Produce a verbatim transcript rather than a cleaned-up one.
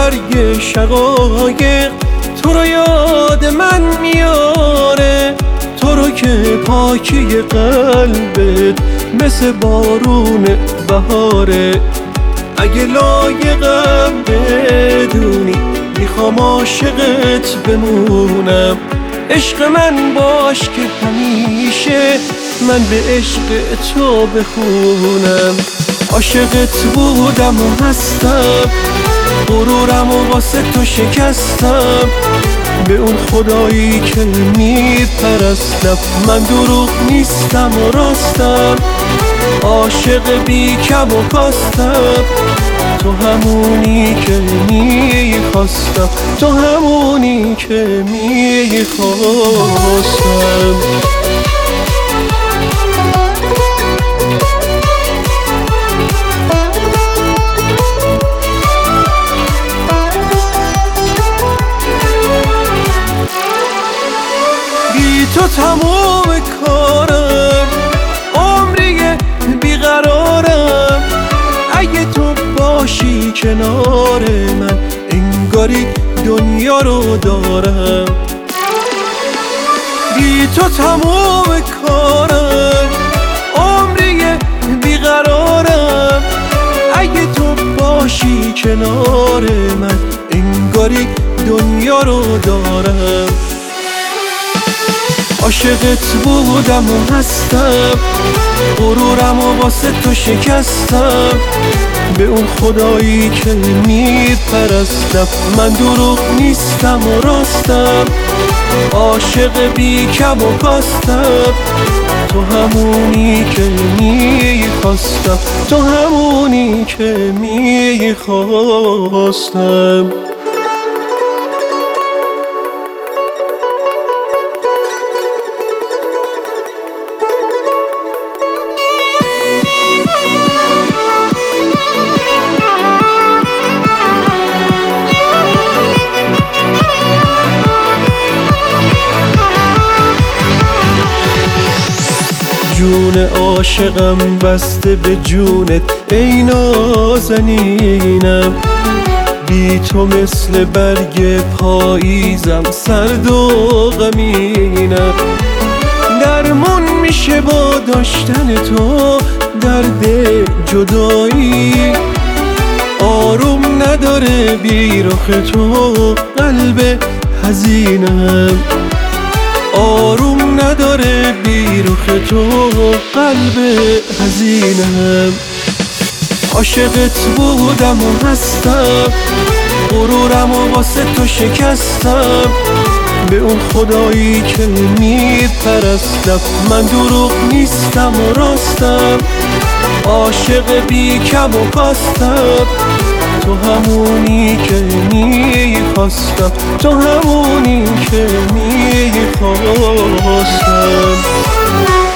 برگ شقایق تو رو یاد من میاره، تو رو که پاکی قلبت مثل بارون بهاره. اگه لایقم بدونی میخوام عاشقت بمونم، عشق من باش که همیشه من به عشق تو بخونم. عاشقت بودم و هستم، غرورم و واسه تو شکستم، به اون خدایی که میپرستم من دروغ نیستم و راستم. عاشق بی کم و کاستم، تو همونی که میخواستم، تو همونی که میخواستم. بی تو تموم کارم، عمری بیقرارم. اگه تو باشی کنار من انگاری دنیا رو دارم. بی تو تموم کارم، عمری بیقرارم. اگه تو باشی کنار من انگاری دنیا رو دارم. عاشقت بودم و هستم، غرورم و واسه تو شکستم، به اون خدایی که میپرستم من دروغ نیستم و راستم. عاشق بی کم و کاستم، تو همونی که میخواستم، تو همونی که میخواستم. جون عاشقم بسته به جونت ای نازنینم، بی تو مثل برگ پاییزم سرد و غمینم. درمون میشه با داشتن تو درد جدایی، آروم نداره بی رخ تو قلب حزینم. آروم نداره بی رخ تو قلب حزینم. عاشقت بودم و هستم، غرورم و واسه تو شکستم، به اون خدایی که میپرستم من دروغ نیستم و راستم. عاشق بی کم و کاستم، تو همونی که میخواستم، تو همونی که میخواستم.